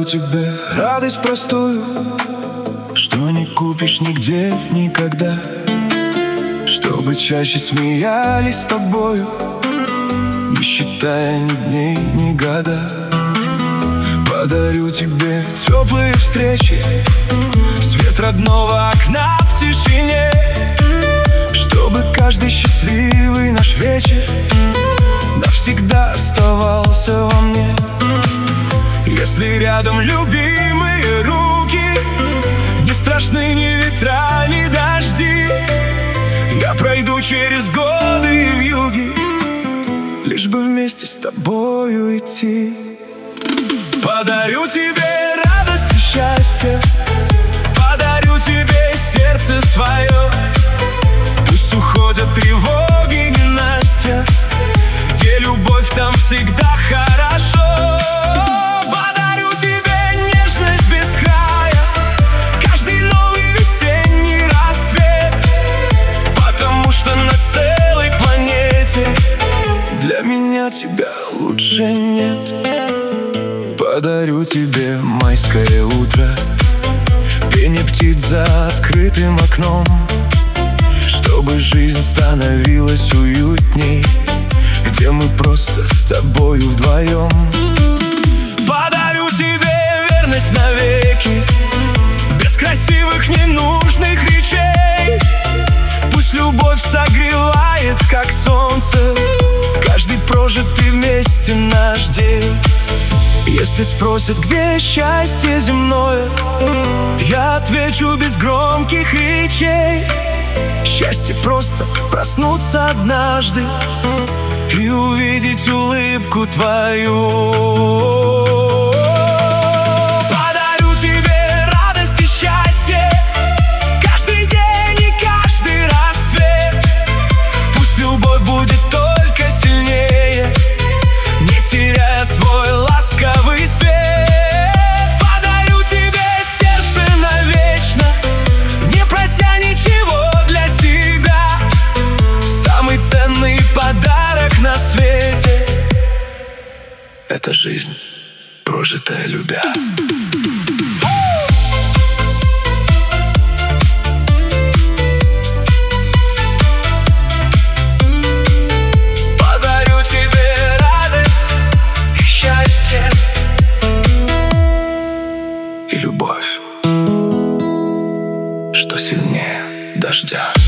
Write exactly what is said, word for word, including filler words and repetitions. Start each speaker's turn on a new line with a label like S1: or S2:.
S1: Подарю тебе радость простую, что не купишь нигде никогда. Чтобы чаще смеялись с тобою, не считая ни дней, ни года. Подарю тебе теплые встречи, свет родного окна в тишине, чтобы каждый счастливый наш вечер навсегда оставался во мне. Если рядом любимые руки, не страшны ни ветра, ни дожди. Я пройду через годы и вьюги, лишь бы вместе с тобою идти. Подарю тебе радость и счастье, подарю тебе сердце свое. Пусть уходят тревоги, ненастья, где любовь, там всегда хорошо. Подарю тебе нежность без края, каждый новый весенний рассвет, потому что на целой планете для меня тебя лучше нет. Подарю тебе майское утро, пение птиц за открытым окном, чтобы жизнь становилась уютней, где мы просто с тобою вдвоем. Подарю тебе верность навеки, без красивых ненужных речей. Пусть любовь согревает, как солнце, каждый прожитый вместе наш день. Если спросят, где счастье земное, я отвечу без громких речей: счастье просто проснуться однажды и увидеть улыбку твою. Подарю тебе радость и счастье, каждый день и каждый рассвет. Пусть любовь будет только сильнее, не теряя свой ласковый свет. Подарю тебе сердце навечно, не прося ничего для себя. Самый ценный подарок на свете — это жизнь, прожитая любя. Подарю тебе радость и счастье, и любовь, что сильнее дождя.